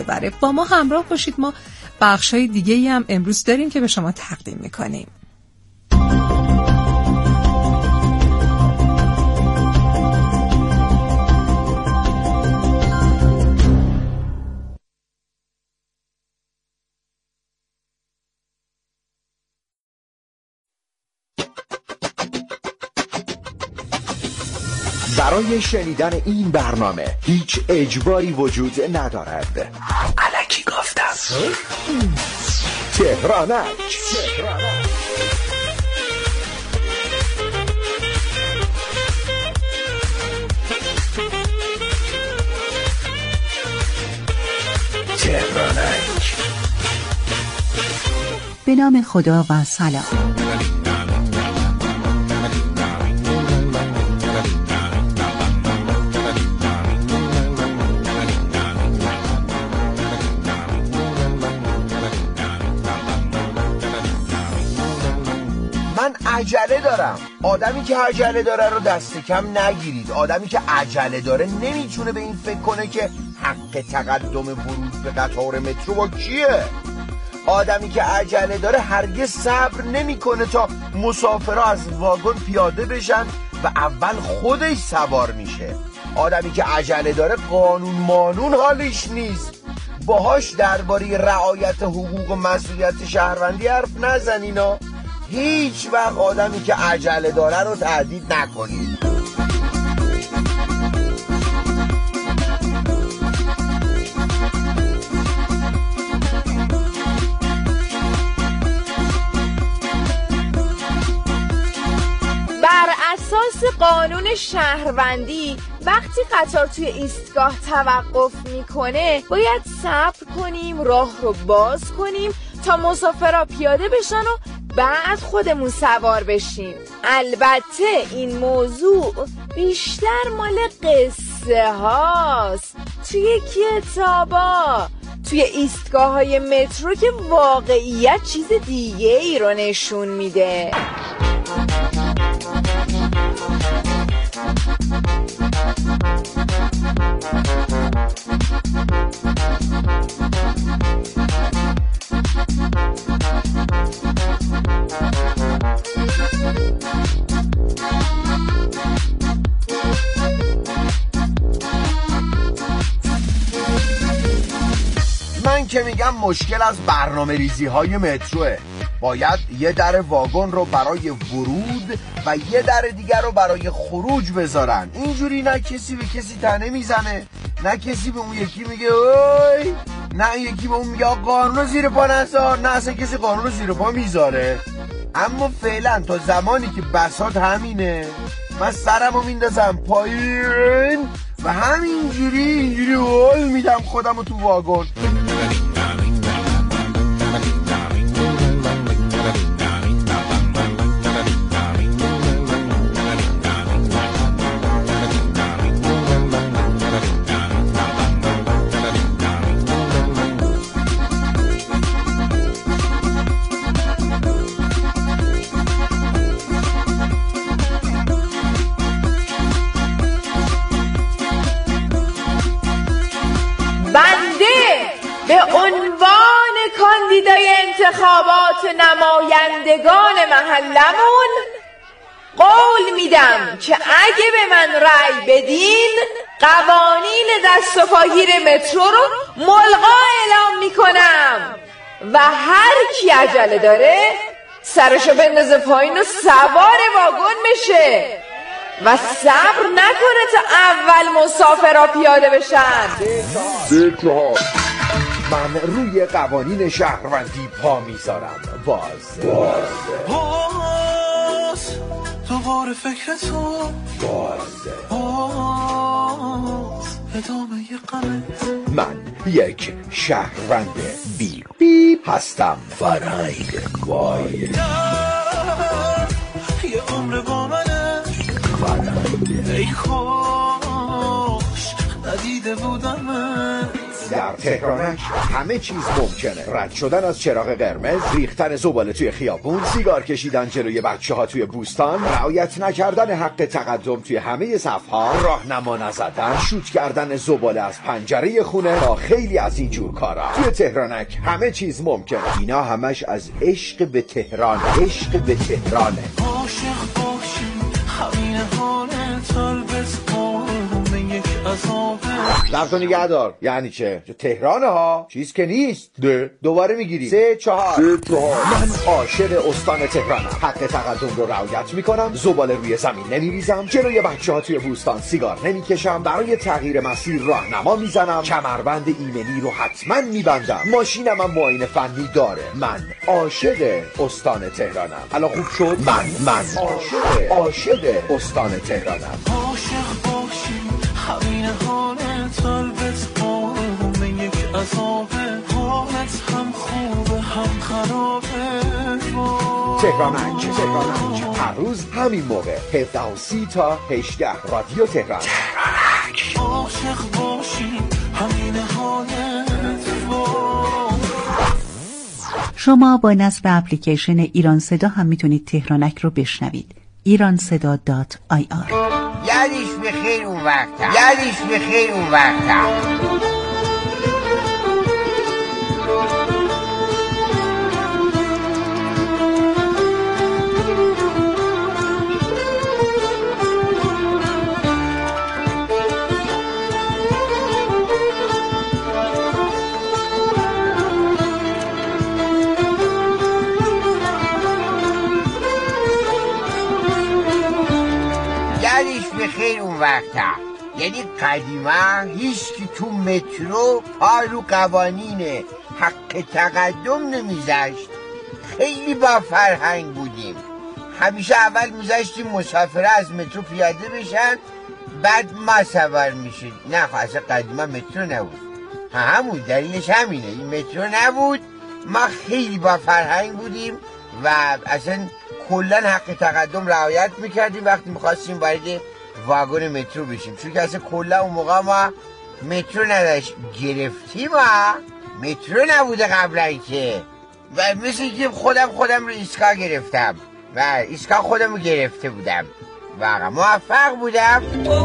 ببره. با ما همراه باشید، ما بخشای دیگه‌ای هم امروز داریم که به شما تقدیم می‌کنیم. برای شنیدن این برنامه هیچ اجباری وجود ندارد. الکی گفتم. تهرانک. به نام خدا و سلام. من عجله دارم. آدمی که عجله داره رو دست کم نگیرید. آدمی که عجله داره نمیتونه به این فکر کنه که حق تقدم ورود به قطار مترو با کیه. آدمی که عجله داره هرگز صبر نمیکنه تا مسافرها از واگن پیاده بشن و اول خودش سوار میشه. آدمی که عجله داره قانون مانون حالش نیست. باهاش درباره رعایت حقوق و مسئولیت شهروندی حرف نزنینا. هیچ وقت آدمی که عجله داره رو تهدید نکنید. بر اساس قانون شهروندی وقتی قطار توی ایستگاه توقف میکنه باید صبر کنیم، راه رو باز کنیم تا مسافرها پیاده بشن و بعد خودمون سوار بشیم. البته این موضوع بیشتر مال قصه هاست، توی کتابا، توی ایستگاه های مترو که واقعیت چیز دیگه ای رو نشون میده. من که میگم مشکل از برنامه ریزی های متروه. باید یه در واگن رو برای ورود و یه در دیگر رو برای خروج بذارن. اینجوری نه کسی به کسی تنه میزنه، نه کسی به اون یکی میگه اوی، نه یکی به اون میگه قانون رو زیر پا نذار، نه اصلا کسی قانون رو زیر پا میذاره. اما فعلا تا زمانی که بساط همینه من سرمو میندازم پایین و اینجوری هول میدم خودم رو تو واگن. به عنوان کاندیدای انتخابات نمایندگان محلمون قول میدم که اگه به من رأی بدین قوانین دست و پاگیر مترو رو ملغا اعلام میکنم و هر کی عجله داره سرشو بندازه پایین و سوار واگن بشه و صبر نکنه تا اول مسافرها پیاده بشن. من روی قوانین شهروندی پا میذارم. باز دوباره فکر تو ادامه غمت. من یک شهروند بیپ هستم. فرهنگ وای یه عمر با منه ای کاش ندیده بودم در تهرانک همه چیز ممکنه. رد شدن از چراغ قرمز، ریختن زباله توی خیابون، سیگار کشیدن جلوی بچه‌ها توی بوستان، رعایت نکردن حق تقدم توی همه صف‌ها، راهنما نزدن، شوت کردن زباله از پنجره خونه تا خیلی از این جور کارا. توی تهرانک همه چیز ممکنه. اینا همش از عشق به تهران. عشق به تهرانه. عاشق باشیم همین حاله طلبت قربون یک عذابه. لفتو نگه دار. یعنی چه؟ تهرانه ها، چیز که نیست. دوباره میگیریم. 3 4. من عاشق استان تهرانم. حق تقدم رو رعایت میکنم، زباله روی زمین نمیریزم، جلوی بچه‌ها توی بوستان سیگار نمیکشم، برای تغییر مسیر راهنما میزنم، کمربند ایمنی رو حتما میبندم، ماشینم هم معاینه فنی داره. من عاشق استان تهرانم. الان خوب شد؟ من عاشق استان تهرانم. عاشق باشیم همین حاله طلبت قربون یک عذابه. حالت هم خوبه هم خرابه. تهرانک هر روز همین موقع 17:30 تا 18 رادیو تهران. تهرانک. عاشق باشیم همین حالت. شما با نصب اپلیکیشن ایران صدا هم میتونید تهرانک رو بشنوید. ایرانصدا.ir. یادش بخیر اون وقتا. بخیر اون وقتا. یعنی قدیما هیچکی تو مترو پا رو قوانین حق تقدم نمیذاشت. خیلی با فرهنگ بودیم. همیشه اول میذاشتیم مسافر از مترو پیاده بشن، بعد ما سوار میشید. نه اصلا قدیما مترو نبود. همون دلیلش همینه، این مترو نبود. ما خیلی با فرهنگ بودیم و اصلا کلا حق تقدم رعایت میکردیم وقتی میخواستیم وارد واگن مترو بشیم، چون که اصلا کلا اون موقع ما مترو نداشت گرفتیم. مترو نبوده قبلا که، و مثل که خودم رو ایستگاه گرفتم و ایستگاه خودم رو گرفته بودم و موفق بودم.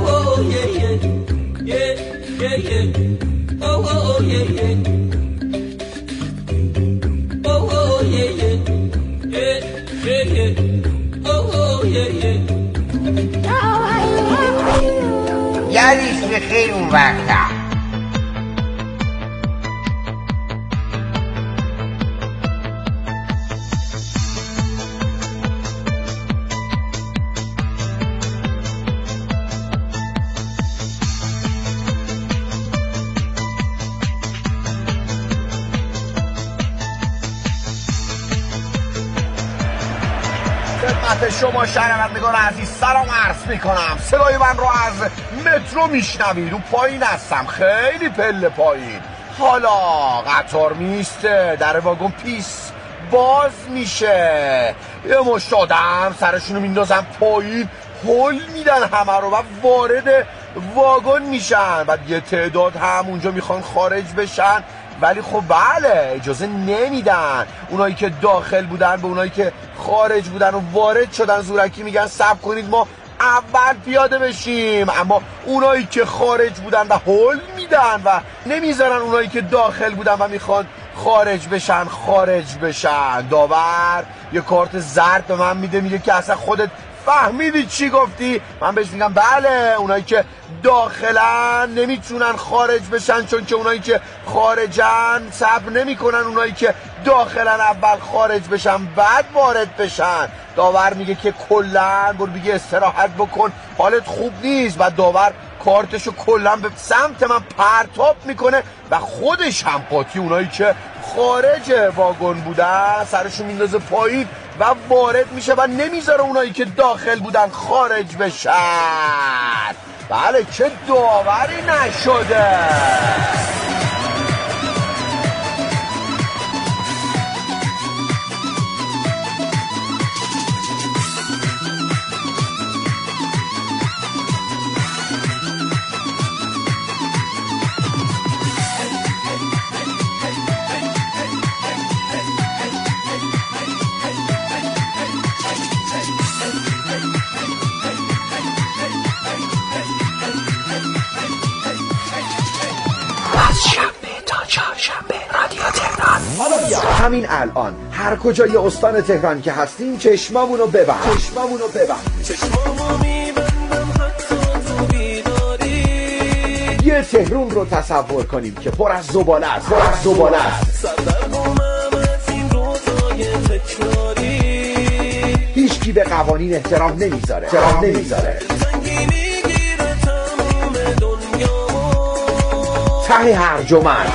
یادش بخیر اون وقتا. خدمت شما شنوندگان عزیز سلام عرض میکنم. صدای من رو از مترو میشنوید. رو پایین هستم، خیلی پله پایین. حالا قطار میسته، در واگن پیس باز میشه، یه مشت آدم سرشونو میندازن پایین، هل میدن همه رو و وارد واگن میشن. بعد یه تعداد هم اونجا میخوان خارج بشن، ولی خب بله اجازه نمیدن. اونایی که داخل بودن به اونایی که خارج بودن و وارد شدن زورکی میگن صبر کنید ما اول پیاده بشیم. اما اونایی که خارج بودن و هول میدن و نمیذارن اونایی که داخل بودن و میخوان خارج بشن. داور یه کارت زرد به من میده، میگه که اصلا خودت فهمیدی چی گفتی؟ من بهش میگم بله، اونایی که داخلن نمیتونن خارج بشن، چون که اونایی که خارجن صبر نمیکنن اونایی که داخلن اول خارج بشن بعد وارد بشن. داور میگه که کلن برو بگی استراحت بکن، حالت خوب نیست. و داور کارتشو کلن به سمت من پرتاب میکنه و خودش هم قاطی اونایی که خارج واگن بودن سرشو میندازه پایین و وارد میشه و نمیذاره اونایی که داخل بودن خارج بشن. بله چه داوری نشده. رادیو تهران. حالا بیا همین الان هر کجای استان تهران که هستیم چشمامونو ببند. چشمامو میبندم حتی تو بیداری. یه تهران رو تصور کنیم که پر از زباله است. سردرگمم از این روزای تکراری. هیچکی به قوانین احترام نمیذاره. ته هرج و مرج.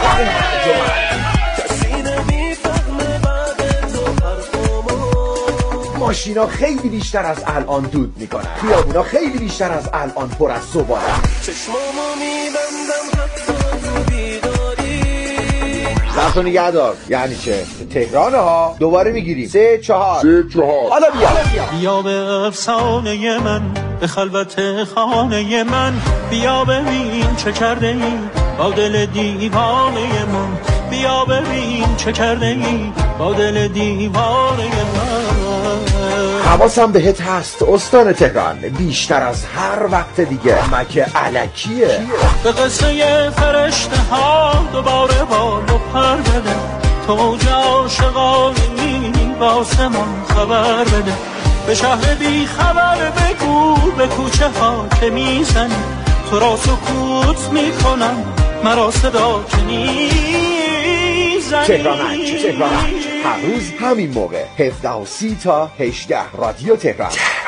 ماشینا خیلی بیشتر از الان دود میکنن. خیابونا خیلی بیشتر از الان پر از زباله. چشمامو میبندم حتی تو بیداری. زبطو نگه دار. یعنی چه؟ تهران ها. دوباره میگیریم 3 4. حالا بیا به افسانه من، به خلوت خانه من، بیا ببین چه کرده ای با دل دیوانه من، بیا ببین چه کرده ای با دل دیوانه من. حواسم بهت هست استان تهران، بیشتر از هر وقت دیگه مکه الکیه. به قصه فرشته ها دوباره بال و پر بده، تو اوج عاشقانی با آسمان خبر بده، به شهر بی خبر بگو به کوچه ها که میزنی، تو را سکوت میکنم مرا صدا که میزنی. تهرانک هر روز همین موقع 17:30 تا 18 رادیو تهران.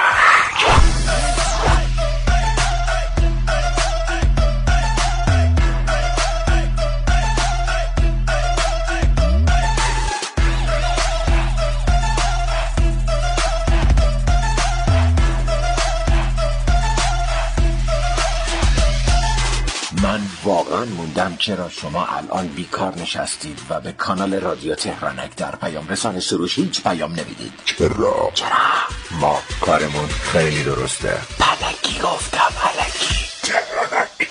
من واقعا موندم چرا شما الان بیکار نشستید و به کانال رادیو تهرانک در پیام رسان سروش هیچ پیام نمیدید. چرا؟ ما کارمون خیلی درسته. پلکی گفتم پلکی. تهرانک.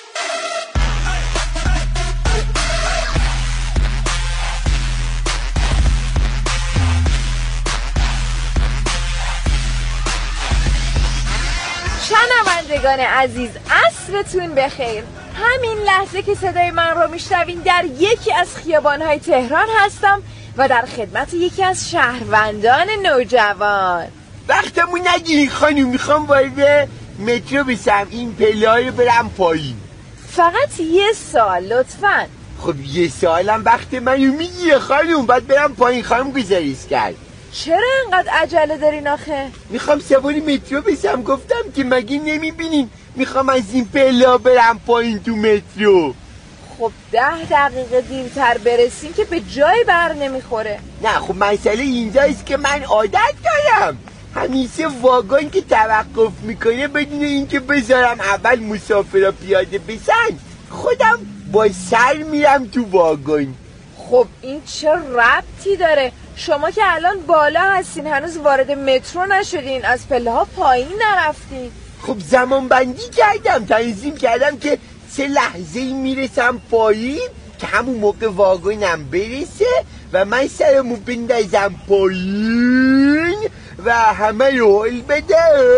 شنوندگان عزیز عصرتون بخیر. همین لحظه که صدای من رو میشنوین در یکی از خیابان‌های تهران هستم و در خدمت یکی از شهروندان نوجوان. وقتمون نگیرین خانم، میخوام وارد مترو بشم، این پله‌ها رو برم پایین. فقط یه سال لطفاً. خب یه سالم وقت منو میگیره خانم، باید برم پایین خانم گزارش کرد. چرا انقدر عجله دارین آخه؟ میخوام سوار مترو بشم، گفتم که مگه نمیبینین میخوام از این پله‌ها برم پایین تو مترو. خب 10 دقیقه دیرتر برسیم که به جای بر نمیخوره. نه خب مسئله اینجاست که من عادت دارم همیشه واگن که توقف میکنه بدون اینکه بذارم اول مسافرها پیاده بشن خودم با سر میرم تو واگن. خب این چه ربطی داره؟ شما که الان بالا هستین هنوز وارد مترو نشدین، از پله ها پایین نرفتین. خب زمان بندی کردم، تنظیم کردم که 3 لحظه میرسم پایین که همون موقع واگنم برسه و من سرمو بندازم پایین و همه رو حل بده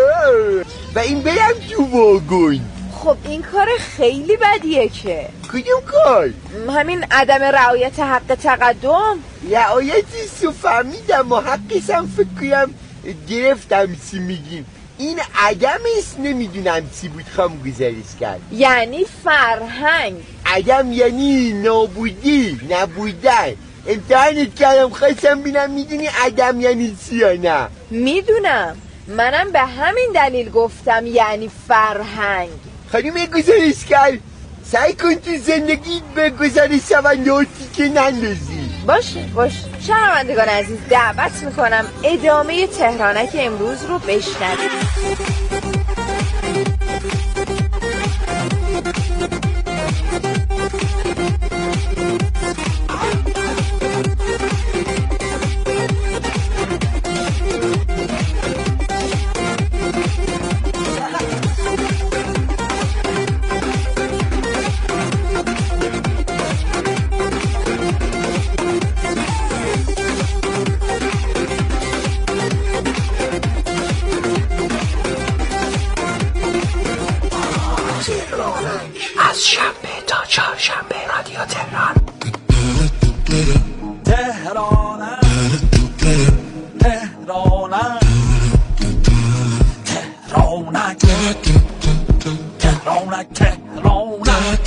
و این برم تو واگن. خب این کار خیلی بدیه که. کدوم کار؟ همین عدم رعایت حق تقدم. رعایتش رو فهمیدم و حقشم فکر کنم گرفتم. چی میگیم؟ این عدمش نمیدونم چی بود خواهم گزارش کرد. یعنی فرهنگ. عدم یعنی نابودی، نبودن. امتحانت کردم خواستم بینم میدونی عدم یعنی چی یا نه؟ میدونم، منم به همین دلیل گفتم یعنی فرهنگ. خانم گزارش کرد سعی کن تو زندگیت به گزارش شونده که نندازی. باشه شنوندگان عزیز دعوت میکنم ادامه تهرانک امروز رو بشنوید. تهرانم تهرانم تهرانک تهرانک تهرانک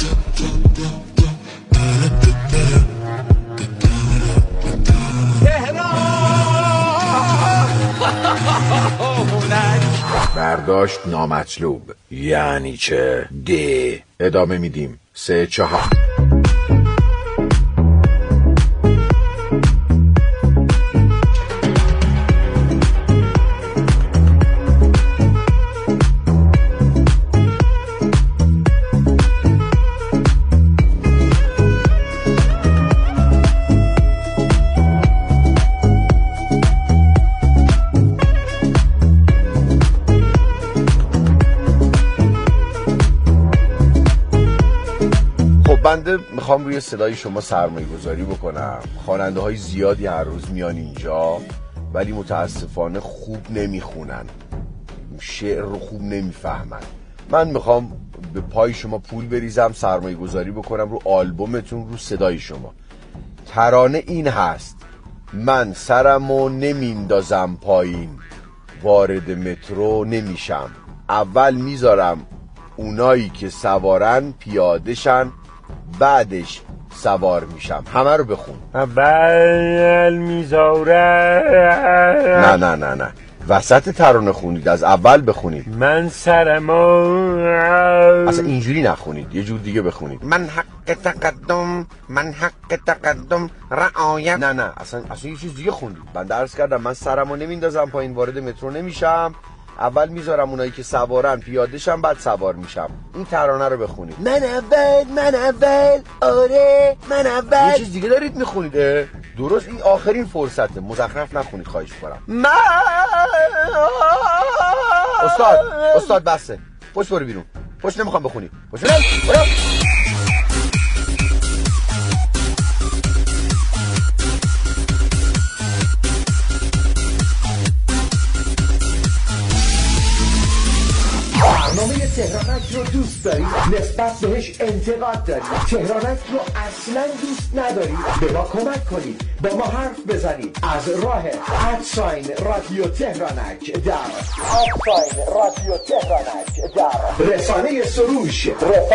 برداشت نامطلوب یعنی چه؟ ادامه میدیم 3 4 بنده میخوام روی صدای شما سرمایه گذاری بکنم. خواننده های زیادی هر روز میان اینجا ولی متاسفانه خوب نمیخونن، شعر رو خوب نمیفهمن. من میخوام به پای شما پول بریزم، سرمایه گذاری بکنم رو آلبومتون، رو صدای شما. ترانه این هست: من سرمو نمیندازم پایین، وارد مترو نمیشم، اول میذارم اونایی که سوارن پیادهشن، بعدش سوار میشم. همه رو بخون. اول میذارم. نه وسط ترانه خوندید، از اول بخونید. من سرمو اصلا اینجوری نخونید، یه جور دیگه بخونید. من حق تقدم، من حق تقدم رعایت. نه اصلا یه چیز دیگه خوندید. من درس کردم من سرمو نمیندازم پایین، وارد مترو نمیشم، اول میذارم اونایی که سوارن پیادهشن، بعد سوار میشم. این ترانه رو بخونید. من اول آره من اول. یه چیز دیگه دارید میخونید. درست، این آخرین فرصته، مزخرف نخونید خواهش میکنم. من استاد بسه، پشت برو بیرون، پشت نمیخوام بخونی، پشت برو. برنامه تهرانک رو دوست داری؟ نسبت بهش انتقاد داری؟ تهرانک رو اصلا دوست نداری؟ به ما کمک کنید، با ما حرف بزنید از راه @رادیو تهرانک در رادیو تهرانک در رسانه سروش.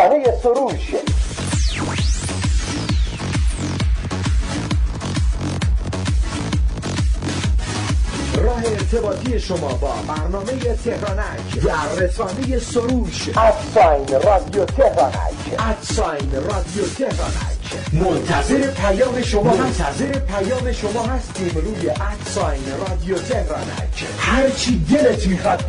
راه ارتباطی شما با برنامه تهرانک در رسانه سروش @رادیو تهرانک منتظر پیام شما هستیم روی @رادیو تهرانک. هرچی دلت میخواد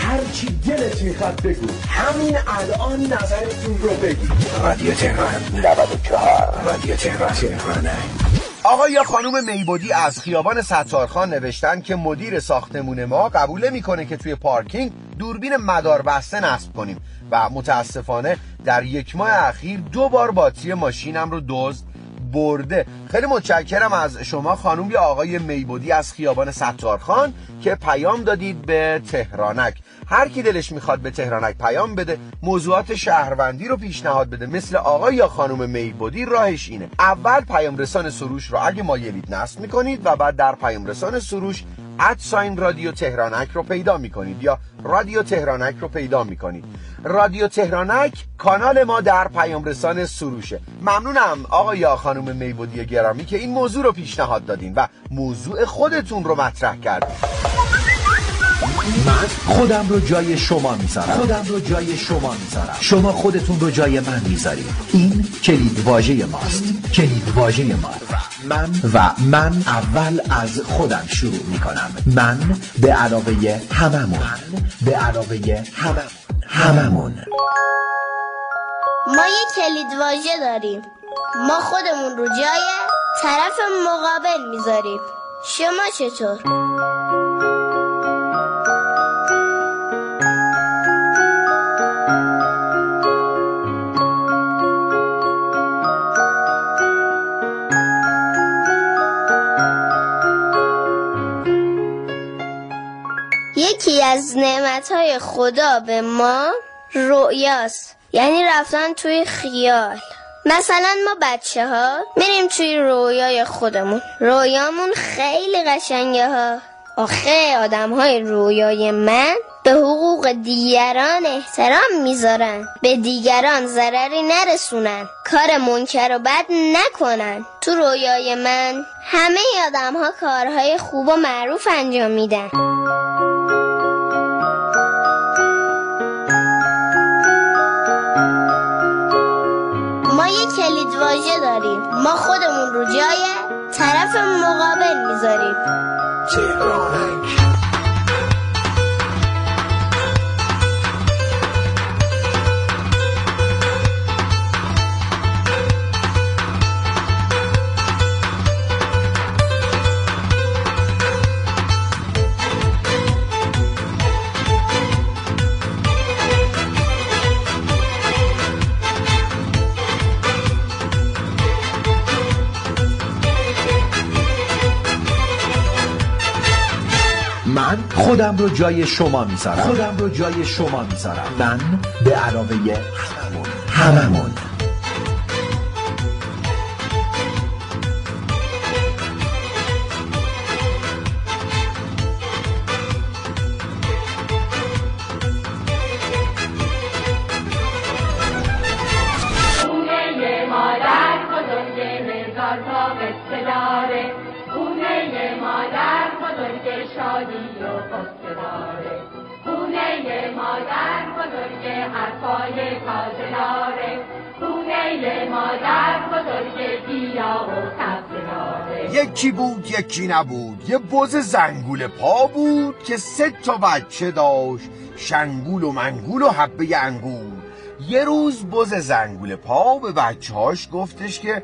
بگو، همین الان نظرتون رو بگید. رادیو تهران 94 رادیو تهرانک. آقا یا خانوم میبودی از خیابان ستارخان نوشتن که مدیر ساختمون ما قبول نمی‌کنه که توی پارکینگ دوربین مداربسته نصب کنیم و متاسفانه در 1 ماه اخیر 2 بار باتری ماشینم رو دزد برده. خیلی متشکرم از شما خانوم یا آقای میبودی از خیابان ستارخان که پیام دادید به تهرانک. هر کی دلش میخواد به تهرانک پیام بده، موضوعات شهروندی رو پیشنهاد بده، مثل آقای یا خانم میبودی، راهش اینه: اول پیام رسان سروش رو اگه مایلید نصب میکنید و بعد در پیام رسان سروش رادیو تهرانک رو پیدا میکنید یا رادیو تهرانک رو پیدا میکنید. رادیو تهرانک کانال ما در پیام رسان سروشه. ممنونم آقای یا خانم میبودی گرامی که این موضوع رو پیشنهاد دادین و موضوع خودتون رو مطرح کردین. من خودم رو جای شما میذارم. شما خودتون رو جای من میذارید. این کلید واژه ماست. من اول از خودم شروع میکنم. من به علاوه هممون. ما یه کلید واژه داریم. ما خودمون رو جای طرف مقابل میذاریم. شما چطور؟ یکی از نعمتهای خدا به ما رؤیاست، یعنی رفتن توی خیال. مثلا ما بچه ها میریم توی رویای خودمون. رویامون خیلی قشنگه ها. آخه آدم های رویای من به حقوق دیگران احترام میذارن، به دیگران ضرری نرسونن، کار منکر و بد نکنن. تو رویای من همه آدم ها کارهای خوب و معروف انجام میدن. ما یک کلید واژه داریم. ما خودمون رو جای طرف مقابل میذاریم. تهرانک. من خودم رو جای شما میذارم. من به علاوه هممون. یکی بود یکی نبود، یه بز زنگول پا بود که 3 بچه داشت، شنگول و منگول و حبه انگور. یه روز بز زنگول پا به بچه‌هاش گفتش که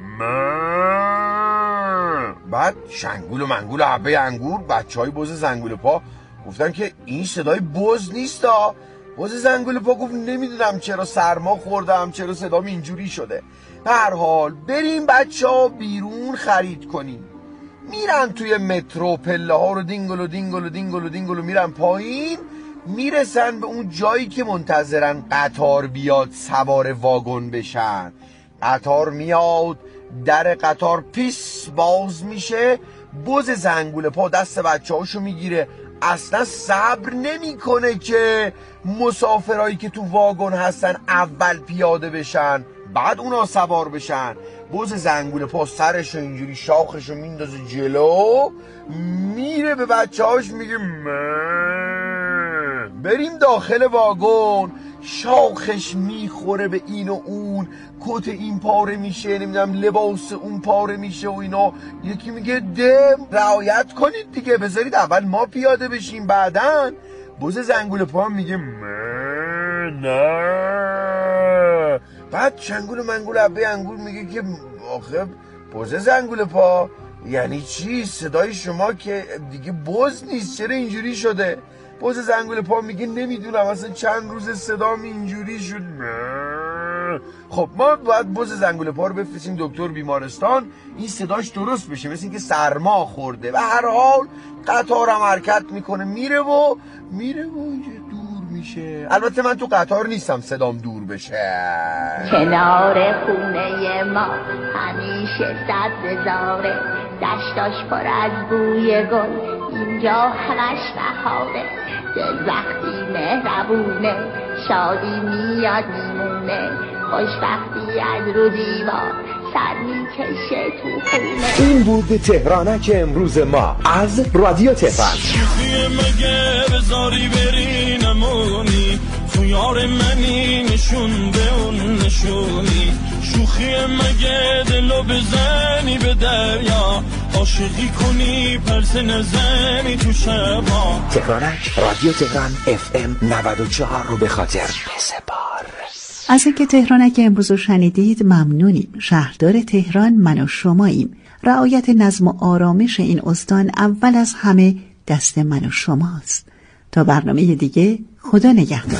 بعد شنگول و منگول و حبه انگور، بچه‌های بز زنگول پا گفتن که این صدای بز نیستا. بز زنگول پا گفت نمیدونم چرا سرما خوردم، چرا صدام اینجوری شده. به هر حال بریم بچه‌ها بیرون خرید کنیم. میرن توی مترو، پله ها رو دینگل و میرن پایین، میرسن به اون جایی که منتظرن قطار بیاد سوار واگن بشن. قطار میاد، در قطار پیس باز میشه، بز زنگول پا دست بچه‌هاشو میگیره، اصلا صبر نمیکنه که مسافرایی که تو واگن هستن اول پیاده بشن بعد اونا سوار بشن. بز زنگول پا سرشو اینجوری شاخشو میندازه جلو، میره به بچه‌هاش میگه بریم داخل واگن. شاخش میخوره به این و اون، کت این پاره میشه، نمیدونم لباس اون پاره میشه و اینا. یکی میگه رعایت کنید دیگه، بذارید اول ما پیاده بشیم بعدن. بز زنگول پا میگه نه. بعد شنگول و منگول حبه انگور میگه که آخه بز زنگول پا یعنی چی؟ صدای شما که دیگه بز نیست، چرا اینجوری شده؟ بز زنگول پا میگه نمیدونم، اصلا چند روز صدام اینجوری شد. خب ما باید بز زنگول پا رو بفرستیم دکتر بیمارستان، این صداش درست بشه، مثل اینکه سرما خورده. و هر حال قطار هم حرکت میکنه، میره و دور میشه. البته من تو قطار نیستم صدام دور بشه. کنار خونه ما همیشه سبززاره، دشتاش پر از بوی گل، اینجا همش بهاره. دل وقتی مهربونه، شادی میاد میمونه، خوشبختی از رو دیوار سر میکشه تو خونه. این بود تهرانک امروز ما از رادیو تهران. شوخی مگه بذاری بری نمونی، خویار منی نشون به اون نشونی. شوخی مگه دلو بزنی به دریا، عاشقی کنی پرس نزنی تو شبا. تهرانک رادیو تهران FM 94 رو به خاطر بسپار. از اینکه تهرانک امروز رو شنیدید ممنونیم. شهردار تهران من و شماییم. رعایت نظم و آرامش این استان اول از همه دست من و شماست. تا برنامه دیگه خدا نگهدار.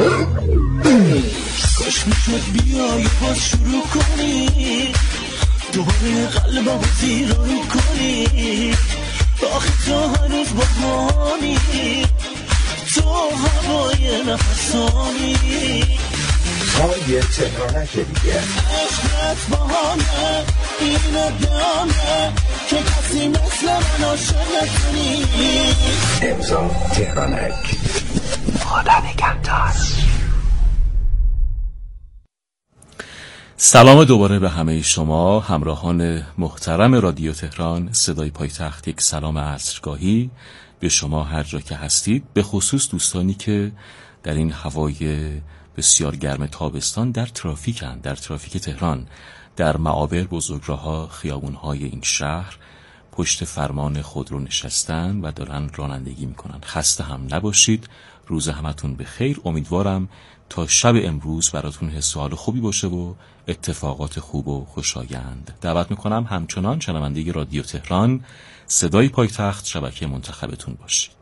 کاش میشد بیای باز شروع کنی، دوباره قلبم زیر رو کنی. آخه تو هنوز بهانی، تو هوای نفسانی. رادیوهای تهرانک دیگه. عشقت بهانه این دامه که کسی مثل من عاشق نکنی. امضا تهرانک. خدا نگهدار. سلام دوباره به همه شما همراهان محترم رادیو تهران صدای پایتخت. یک سلام عصرگاهی به شما هر جا که هستید، به خصوص دوستانی که در این هوای بسیار گرم تابستان در ترافیک تهران، در معابر، بزرگراه‌ها، خیابون‌های این شهر پشت فرمان خودرو نشستن و دارن رانندگی میکنن. خسته هم نباشید، روز همتون به خیر. امیدوارم تا شب امروز براتون حس و حال خوبی باشه و اتفاقات خوب و خوشایند. دعوت میکنم همچنان شنونده رادیو تهران صدای پایتخت شبکه منتخبتون باشید.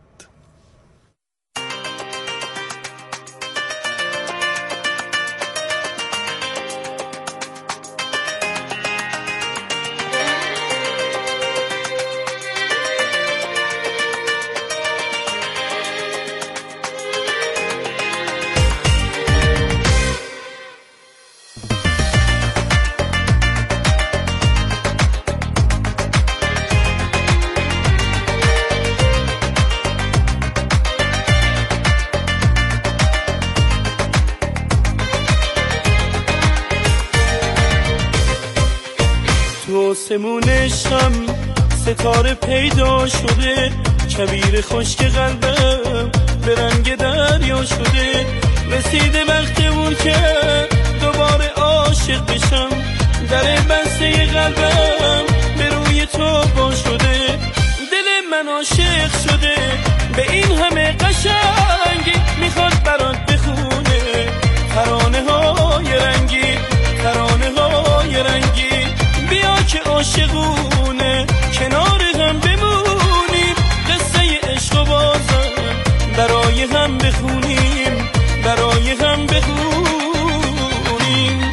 آسمونشم ستاره پیدا شده، کبیر خشک قلبم به رنگ دریا شده. رسیده وقتمون که دوباره عاشق بشم، در بسته قلبم به روی تو با شده. دل من عاشق شده به این همه قشنگی، میخواد برات بخونه ترانه های رنگی، ترانه های رنگی. بیا که عاشقونه کنار هم بمونیم، قصه عشق و بازم برای هم بخونیم، برای هم بخونیم.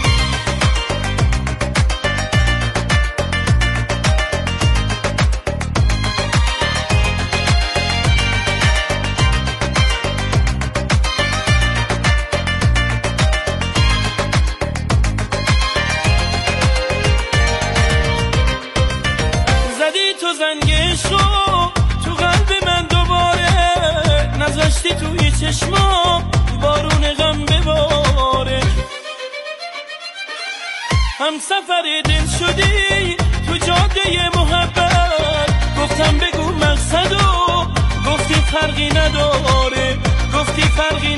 توی چشما بارون غم بباره، هم سفر دل شدی تو جاده محبت. گفتم بگو مقصدو، گفتی فرقی نداره، گفتی فرقی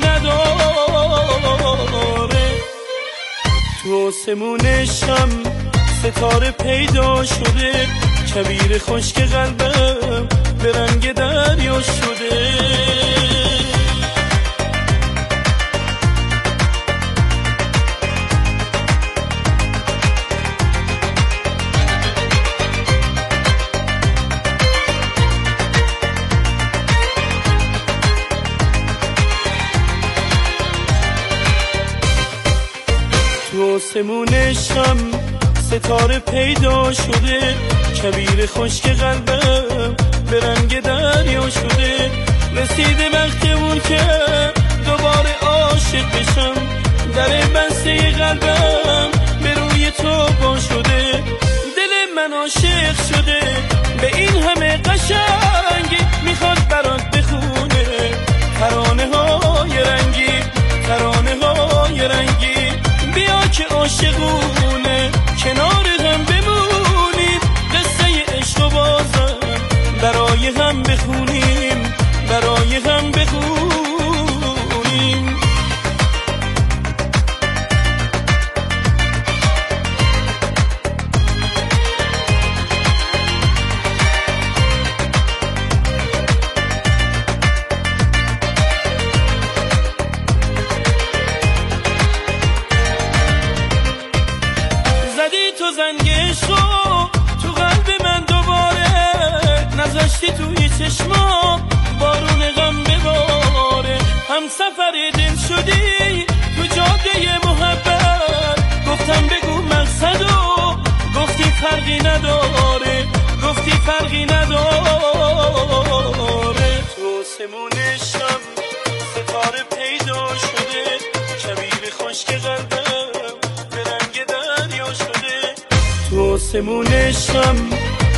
نداره. تو آسمونشم ستاره پیدا شده، کبیر خشک قلبم به رنگ دریا شده. آسمونشم ستاره پیدا شده، کبیر خشک قلبم به رنگ دریا شده. رسیده وقتمون که دوباره عاشق بشم، در بسته قلبم به روی تو با شده. دل من عاشق شده به این همه قشنگی، میخواد برات بخونه ترانه های رنگی، ترانه های رنگی. بیا که عاشقونه کنار هم بمونیم، قصه عشق و بازم برای هم بخونیم، برای هم بخونیم. توی چشما بارون غم بباره، هم سفر دل شدی تو جاده محبت. گفتم بگو مقصدو، گفتی فرقی نداره، گفتی فرقی نداره. تو آسمونشم ستاره پیدا شده، کبیر خشک قلبم آسمونشم